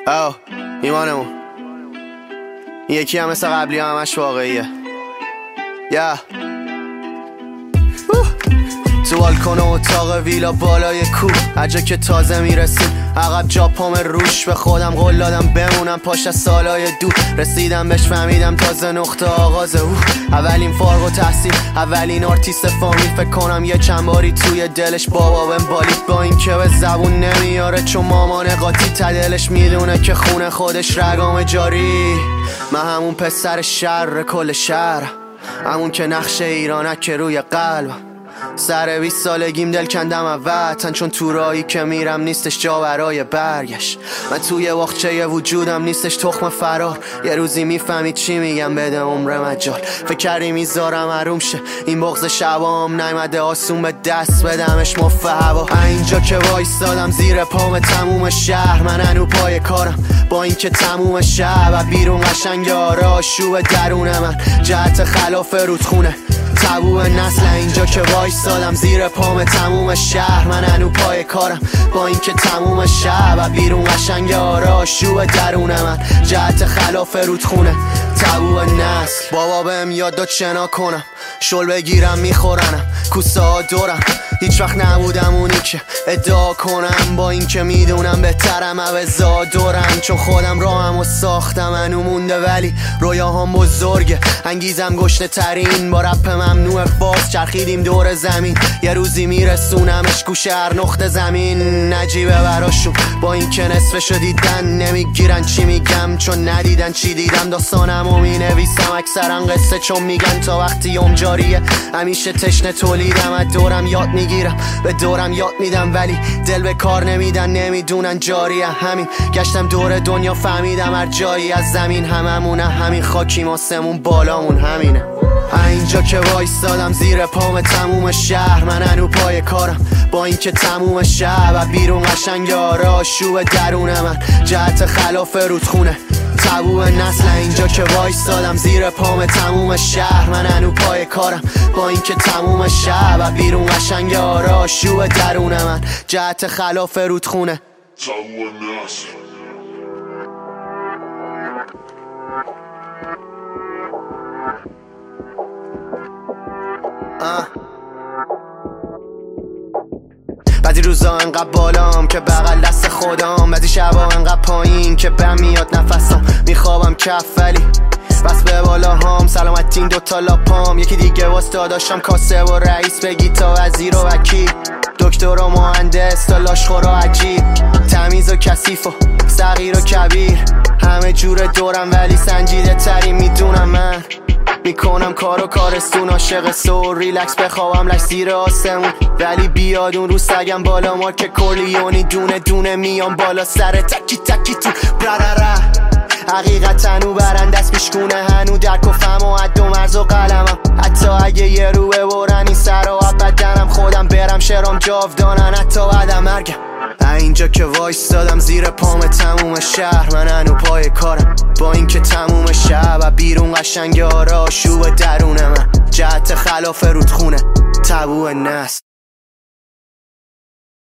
او ایمانمون این یکی هم مثل قبلی همش واقعیه. یا تو بالکن اتاق ویلا بالای کوه، هر جا که تازه میرسیم عقب جا پام روش، به خودم قول دادم بمونم پاش از سالای دور. رسیدم بهش فهمیدم تازه نقطه آغاز اولین فارغ التحصیل، اولین آرتیست فامیل. فکر کنم یه چند باری توی دلش بابا بهم بالید، با این که به زبون نمیاره چون مامان قاطی تا دلش میدونه که خونه خودش رگام جاری. من همون پسر شر کل شهر، همون که نقش ایرانک که روی قلبم. سر 20 سالگیم دل کندم از وطن، چون تو راهی که میرم نیستش جا برای برگشت. من توی باغچه وجودم نیستش تخم فرار. یه روزی میفهمید چی میگم بده عمر مجال. فکر کردی میذارم حروم شه این بغض شبام، نیومده آسون به دست بدمش مف هوا. اینجا که وایستادم زیر پام تموم شهر، من هنو پای کارم با این که تموم شب بیرون قشنگ آره آشوب درون من، جهت خلاف رودخونه تبو نسل. اینجا که وایستادم زیر پام تموم شهر، من هنو پای کارم با این که تموم شب بیرون قشنگ آره آشوب درون من، جهت خلاف رودخونه تبو نسل. بابا بهم یاد داد شنا کنم، شل بگیرم میخورنم، کوسه ها دورم. هیچ وقت نبودم اونی که ادعا کنم، با این که میدونم بهترم عوضا دورم، چون خودم راهمو ساختم هنو مونده ولی رویاهام بزرگه. انگیزم گشنه ترین با رپ ممنوع فارس، چرخیدیم دور زمین یه روزی میرسونمش گوشه هر نقطه زمین. نجیبه براشون با این که نصفشو دیدن نمیگیرن چی میگم، چون ندیدن چی دیدم. داستانمو مینویسم اکثرا قصه چون میگن تا وقتی جاریه. همیشه تشنه تولیدم از دورم یاد میگیرم به دورم یاد میدم، ولی دل به کار نمیدن نمیدونن جاریه. همین گشتم دور دنیا فهمیدم هر جایی از زمین هممونه، همین خاکیم آسمون بالامون همینه. اینجا که وایستادم زیر پام تموم شهر، من هنو پای کارم با این که تموم شب بیرون قشنگ آره آشوب درون من، جهت خلاف رودخونه تبو نسل. اینجا که وایستادم زیر پام تموم شهر، من هنو پای کارم با این که تموم شب بیرون قشنگ آره آشوب درون من، جهت خلاف رودخونه تبو نسل. بعضی روزا انقدر بالام که بغل دست خودم، بعضی شبا انقدر پایین که بهم میاد نفسم. میخوابم کف ولی بس به بالا هم سلامتین دوتا لاپام. یکی دیگه واسه داداشم کاسه و رئیس بگی تا وزیر و وکیل، دکتر و مهندس تا لاشخور و عجیب، تمیز و کثیف و صغیر و کبیر. همه جور دورم ولی سنجیده تری میدونم من میکنم کار و کارستون. عاشق سور ریلکس بخوابم لش زیر آسمون، ولی بیاد اون رو سگم بالا ما که کلیونی دونه دونه میام بالا سر تکی تکی تو برره. حقیقت هنو برنده است میشکونه هنو درک و فهم و حد و مرز و قلمم. حتی اگه یه رو ببرن این سر و بدنم خودم برم شرام جاودانن حتی بعدم مرگم. اینجا که وایستادم زیر پام تموم شهر، من هنو پای کارم با این که تموم شب بیرون قشنگ آره آشوب درون من، جهت خلاف رودخونه تبو نسل.